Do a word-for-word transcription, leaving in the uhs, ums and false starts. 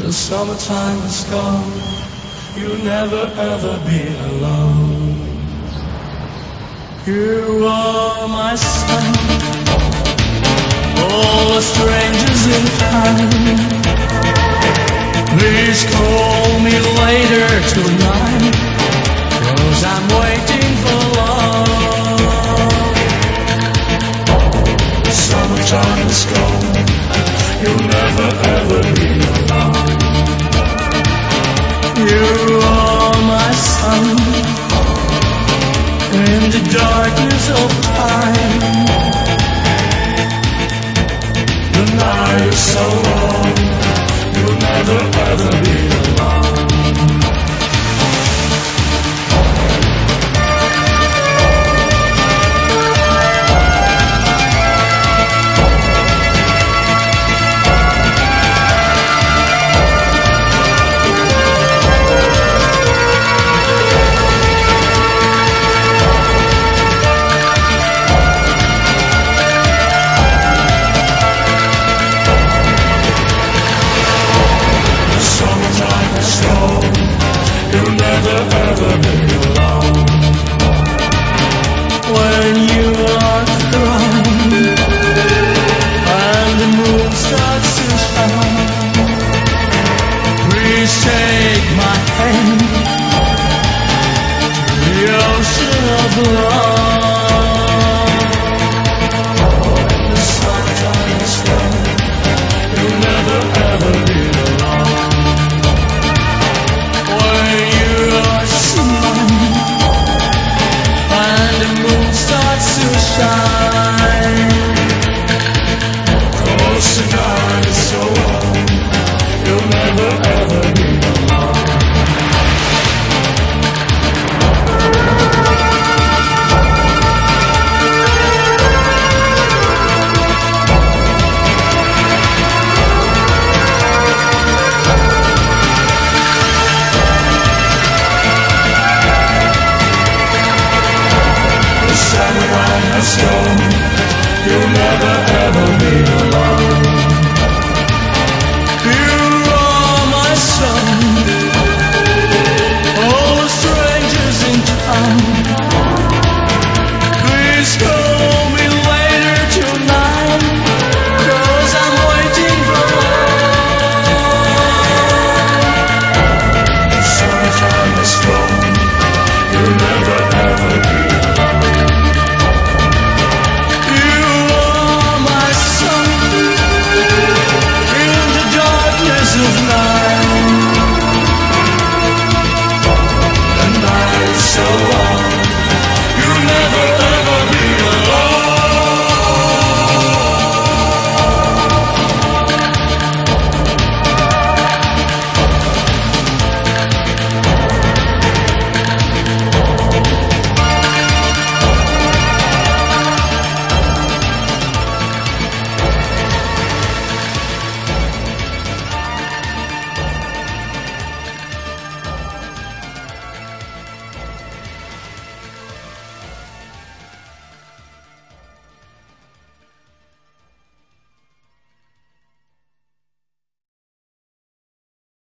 The summertime is gone, you'll never ever be alone. You are my sun, all the strangers in town. Please call me later tonight, 'cause I'm waiting for love. The summertime is gone, you'll never ever be alone. You are my sun, in the darkness of